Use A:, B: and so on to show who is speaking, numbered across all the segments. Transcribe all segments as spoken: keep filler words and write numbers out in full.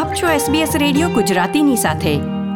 A: આપ છો SBS radio ગુજરાતીની સાથે.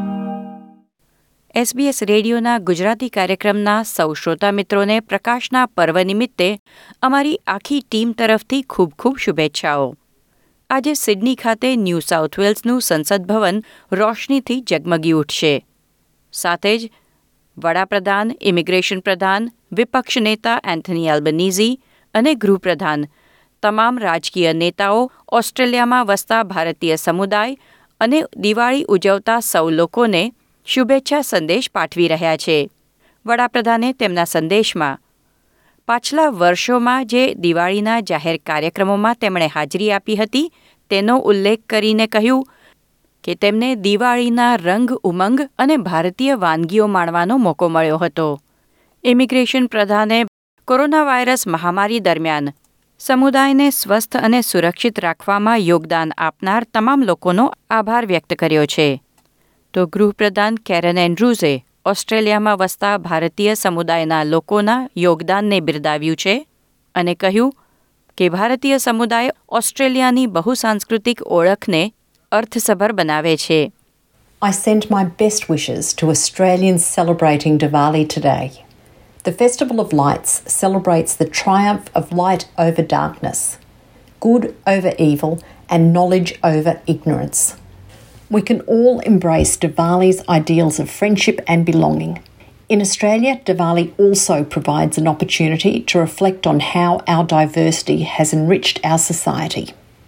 A: એસબીએસ રેડિયોના ગુજરાતી કાર્યક્રમના સૌ શ્રોતા મિત્રોને પ્રકાશના પર્વ નિમિત્તે અમારી આખી ટીમ તરફથી ખૂબ ખૂબ શુભેચ્છાઓ. આજે સિડની ખાતે ન્યૂ સાઉથ વેલ્સનું સંસદ ભવન રોશનીથી ઝગમગી ઉઠશે. સાથે જ વડાપ્રધાન, ઇમિગ્રેશન પ્રધાન, વિપક્ષ નેતા એન્થની એલ્બનીઝી અને ગૃહપ્રધાન તમામ રાજકીય નેતાઓ ઓસ્ટ્રેલિયામાં વસતા ભારતીય સમુદાય અને દિવાળી ઉજવતા સૌ લોકોને શુભેચ્છા સંદેશ પાઠવી રહ્યા છે. વડાપ્રધાને તેમના સંદેશમાં પાછલા વર્ષોમાં જે દિવાળીના જાહેર કાર્યક્રમોમાં તેમણે હાજરી આપી હતી તેનો ઉલ્લેખ કરીને કહ્યું કે તેમને દિવાળીના રંગ, ઉમંગ અને ભારતીય વાનગીઓ માણવાનો મોકો મળ્યો હતો. ઇમિગ્રેશન પ્રધાને કોરોના વાયરસ મહામારી દરમિયાન સમુદાયને સ્વસ્થ અને સુરક્ષિત રાખવામાં યોગદાન આપનાર તમામ લોકોનો આભાર વ્યક્ત કર્યો છે. તો ગૃહપ્રધાન કેરન એન્ડ્રુઝે ઓસ્ટ્રેલિયામાં વસતા ભારતીય સમુદાયના લોકોના યોગદાનને બિરદાવ્યું છે અને કહ્યું કે ભારતીય સમુદાય ઓસ્ટ્રેલિયાની બહુસાંસ્કૃતિક ઓળખને અર્થસભર બનાવે છે.
B: I send my best wishes to Australians celebrating Diwali today. The Festival of Lights celebrates the triumph of light over darkness, good over evil, and knowledge over ignorance. We can all embrace Diwali's ideals of friendship and belonging. In Australia, Diwali also provides an opportunity to reflect on how our diversity has enriched our society.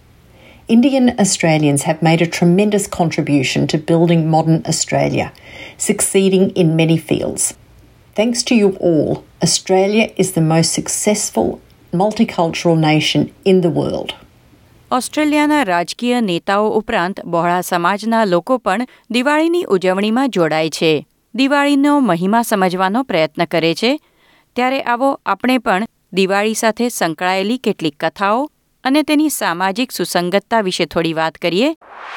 B: Indian Australians have made a tremendous contribution to building modern Australia, succeeding in many fields. Thanks to you all, Australia is the most successful multicultural nation in the world.
A: ઓસ્ટ્રેલિયાના રાજકીય નેતાઓ ઉપરાંત બહોળા સમાજના લોકો પણ દિવાળીની ઉજવણીમાં જોડાય છે, દિવાળીનો મહિમા સમજવાનો પ્રયત્ન કરે છે. ત્યારે આવો આપણે પણ દિવાળી સાથે સંકળાયેલી કેટલીક કથાઓ અને તેની સામાજિક સુસંગતતા વિશે થોડી વાત કરીએ.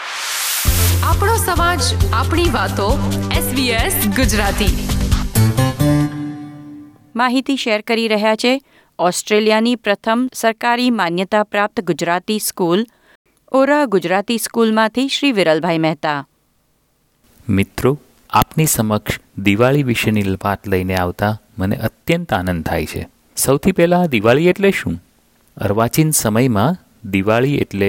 C: આપણો સમાજ, આપણી વાતો. એસબીએસ ગુજરાતી
A: માહિતી શેર કરી રહ્યા છે ઓસ્ટ્રેલિયાની પ્રથમ સરકારી માન્યતા પ્રાપ્ત ગુજરાતી સ્કૂલ ઓરા ગુજરાતી સ્કૂલમાંથી શ્રી વિરલભાઈ મહેતા.
D: મિત્રો, આપની સમક્ષ દિવાળી વિશેની વાત લઈને આવતા મને અત્યંત આનંદ થાય છે. સૌથી પહેલાં દિવાળી એટલે શું? અર્વાચીન સમયમાં દિવાળી એટલે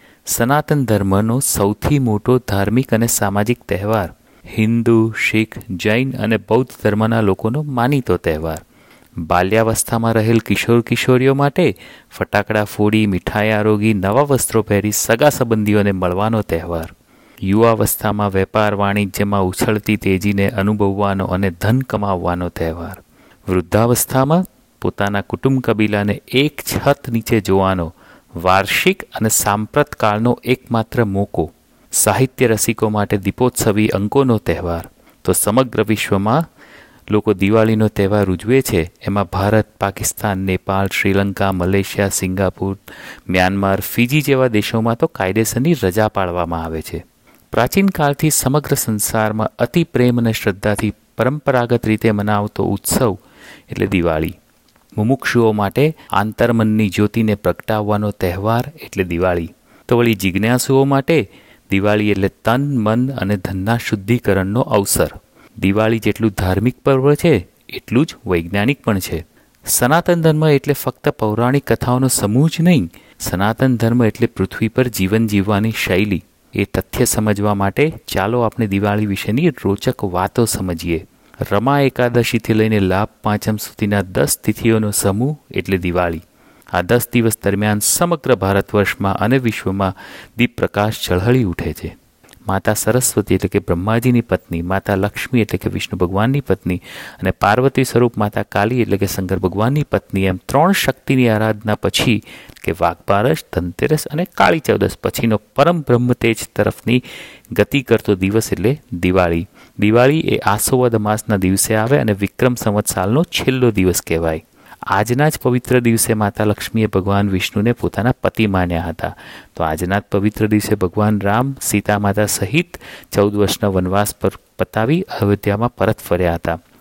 D: સનાતન ધર્મનો સૌથી મોટો ધાર્મિક અને સામાજિક તહેવાર. હિન્દુ, શીખ, જૈન અને બૌદ્ધ ધર્મના લોકોનો માનીતો તહેવાર. બાલ્યાવસ્થામાં રહેલ કિશોર કિશોરીઓ માટે ફટાકડા ફોડી, મીઠાઈ આરોગી, નવા વસ્ત્રો પહેરી સગા સંબંધીઓને મળવાનો તહેવાર. યુવાવસ્થામાં વેપાર વાણિજ્યમાં ઉછળતી તેજીને અનુભવવાનો અને ધન કમાવવાનો તહેવાર. વૃદ્ધાવસ્થામાં પોતાના કુટુંબ કબીલાને એક છત નીચે જોવાનો વાર્ષિક અને સાંપ્રતકાળનો એકમાત્ર મોકો. સાહિત્ય રસિકો માટે દીપોત્સવી અંકોનો તહેવાર. તો સમગ્ર વિશ્વમાં લોકો દિવાળીનો તહેવાર ઉજવે છે. એમાં Bharat, Pakistan, Nepal, Sri Lanka, Malaysia, Singapore, Myanmar, Fiji જેવા દેશોમાં તો કાયદેસરની રજા પાળવામાં આવે છે. પ્રાચીન કાળથી સમગ્ર સંસારમાં અતિ પ્રેમ અને શ્રદ્ધાથી પરંપરાગત રીતે મનાવતો ઉત્સવ એટલે દિવાળી. મુમુક્ષુઓ માટે આંતરમનની જ્યોતિને પ્રગટાવવાનો તહેવાર એટલે દિવાળી. તો વળી જિજ્ઞાસુઓ માટે દિવાળી એટલે તન, મન અને ધનના શુદ્ધિકરણનો અવસર. દિવાળી જેટલું ધાર્મિક પર્વ છે એટલું જ વૈજ્ઞાનિક પણ છે. સનાતન ધર્મ એટલે ફક્ત પૌરાણિક કથાઓનો સમૂહ જ નહીં. સનાતન ધર્મ એટલે પૃથ્વી પર જીવન જીવવાની શૈલી. એ તથ્ય સમજવા માટે ચાલો આપણે દિવાળી વિશેની રોચક વાતો સમજીએ. રમા એકાદશીથી લઈને લાભ પાંચમ સુધીના દસ તિથિઓનો સમૂહ એટલે દિવાળી. આ દસ દિવસ દરમિયાન સમગ્ર ભારત વર્ષમાં અને વિશ્વમાં દીપ પ્રકાશ ઝળહળી ઉઠે છે. માતા સરસ્વતી એટલે કે બ્રહ્માજીની પત્ની, માતા લક્ષ્મી એટલે કે વિષ્ણુ ભગવાનની પત્ની અને પાર્વતી સ્વરૂપ માતા કાલી એટલે કે શંકર ભગવાનની પત્ની એમ ત્રણ શક્તિની આરાધના પછી કે વાઘબારસ, ધનતેરસ અને કાળી ચૌદસ પછીનો પરમ બ્રહ્મ તેજ તરફની ગતિ કરતો દિવસ એટલે દિવાળી. દિવાળી એ આસોવદ માસના દિવસે આવે અને વિક્રમ સંવત્સરનો છેલ્લો દિવસ કહેવાય. આજના જ પવિત્ર દિવસે માતા લક્ષ્મીએ ભગવાન વિષ્ણુને પોતાના પતિ માન્યા હતા. તો આજના જ પવિત્ર દિવસે ભગવાન રામ સીતા માતા સહિત ચૌદ વર્ષના વનવાસ પર પતાવી અયોધ્યામાં પરત ફર્યા હતા.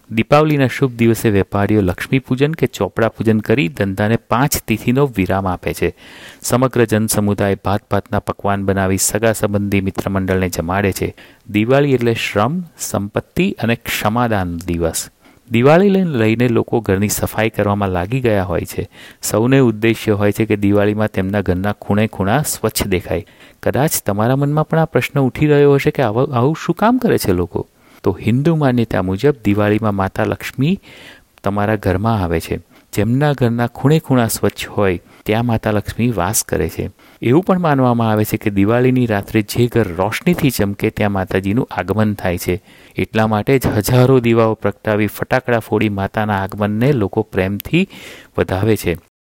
D: દીપાવલીના શુભ દિવસે વેપારીઓ લક્ષ્મી પૂજન કે ચોપડા પૂજન કરી ધંધાને પાંચ તિથિનો વિરામ આપે છે. સમગ્ર જનસમુદાય ભાત ભાતના પકવાન બનાવી સગા સંબંધી મિત્રમંડળને જમાડે છે. દિવાળી એટલે શ્રમ, સંપત્તિ અને ક્ષમાદાન દિવસ. દિવાળી લઈને લોકો ઘરની સફાઈ કરવામાં લાગી ગયા હોય છે. સૌને ઉદ્દેશ્ય હોય છે કે દિવાળીમાં તેમના ઘરના ખૂણે ખૂણા સ્વચ્છ દેખાય. કદાચ તમારા મનમાં પણ આ પ્રશ્ન ઉઠી રહ્યો હશે કે આવું આવું શું કામ કરે છે લોકો? તો હિન્દુ માન્યતા મુજબ દિવાળીમાં માતા લક્ષ્મી તમારા ઘરમાં આવે છે. જેમના ઘરના ખૂણે ખૂણા સ્વચ્છ હોય ત્યાં માતા લક્ષ્મી વાસ કરે છે. એવું પણ માનવામાં આવે છે કે દિવાળીની રાત્રે જે ઘર રોશનીથી ચમકે ત્યાં માતાજીનું આગમન થાય છે. એટલા માટે જ હજારો દીવાઓ પ્રગટાવી ફટાકડા ફોડી માતાના આગમનને લોકો પ્રેમથી વધાવે છે.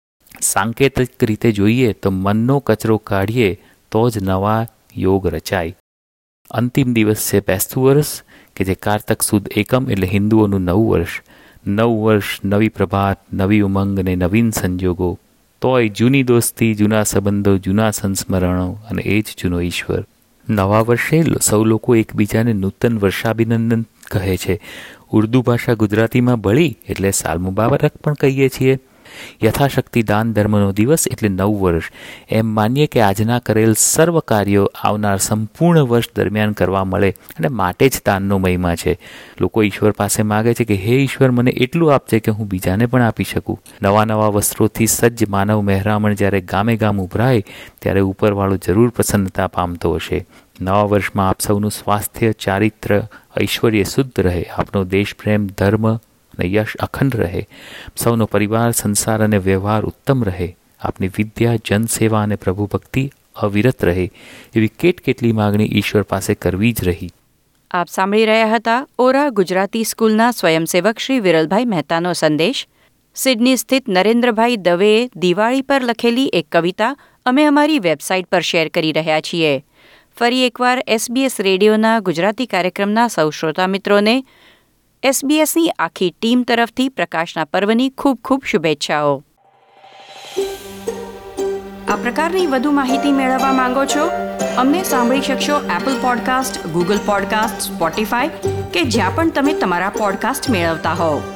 D: સાંકેતિક રીતે જોઈએ તો મનનો કચરો કાઢીએ તો જ નવા યોગ રચાય. અંતિમ દિવસ છે બેસતું વર્ષ, કે જે કારતક સુદ એકમ એટલે હિન્દુઓનું નવું વર્ષ. નવ વર્ષ, નવી પ્રભાત, નવી ઉમંગ અને નવીન સંજોગો. તોય જૂની દોસ્તી, જૂના સંબંધો, જૂના સંસ્મરણો અને એ જ જૂનો ઈશ્વર. નવા વર્ષે સૌ લોકો એકબીજાને નૂતન વર્ષાભિનંદન કહે છે. ઉર્દુ ભાષા ગુજરાતીમાં બળી એટલે સાલ મુબારક પણ કહીએ છીએ. યથાશક્તિ દાન ધર્મનો દિવસ એટલે નવું વર્ષ. એમ માનીએ કે આજના કરેલ સર્વ કાર્યો આવનાર સંપૂર્ણ વર્ષ દરમિયાન કરવા મળે અને માટે જ દાનનો મહિમા છે. લોકો ઈશ્વર પાસે માગે છે કે હે ઈશ્વર, મને એટલું આપજે કે હું બીજાને પણ આપી શકું. નવા નવા વસ્ત્રોથી સજ્જ માનવ મહેરામણ જ્યારે ગામે ગામ ઉભરાય ત્યારે ઉપરવાળો જરૂર પ્રસન્નતા પામતો હશે. નવા વર્ષમાં આપ સૌનું સ્વાસ્થ્ય, ચારિત્ર, ઐશ્વર્ય શુદ્ધ રહે. આપનો દેશપ્રેમ, ધર્મ અને યશ અખંડ રહે. સૌનો પરિવાર, સંસાર અને વ્યવહાર ઉત્તમ રહે. આપની વિદ્યા, જનસેવા અને પ્રભુ ભક્તિ અવિરત રહે. એવી કેટ કેટલી માગણી ઈશ્વર પાસે કરવી જ રહી.
A: આપ સાંભળી રહ્યા હતા ઓરા ગુજરાતી સ્કૂલના સ્વયંસેવક શ્રી વિરલભાઈ મહેતાનો સંદેશ. સિડની સ્થિત નરેન્દ્રભાઈ દવેએ દિવાળી પર લખેલી એક કવિતા અમે અમારી વેબસાઇટ પર શેર કરી રહ્યા છીએ. ફરી એકવાર એસબીએસ રેડિયોના ગુજરાતી કાર્યક્રમના સૌ શ્રોતા મિત્રોને એસબીએસની આખી ટીમ તરફથી પ્રકાશના પર્વની ખૂબ ખૂબ શુભેચ્છાઓ. આ પ્રકારની વધુ માહિતી મેળવવા માંગો છો? અમને સાંભળી શકશો Apple podcast, Google podcast, Spotify કે જ્યાં પણ તમે તમારા પોડકાસ્ટ મેળવતા હોવ.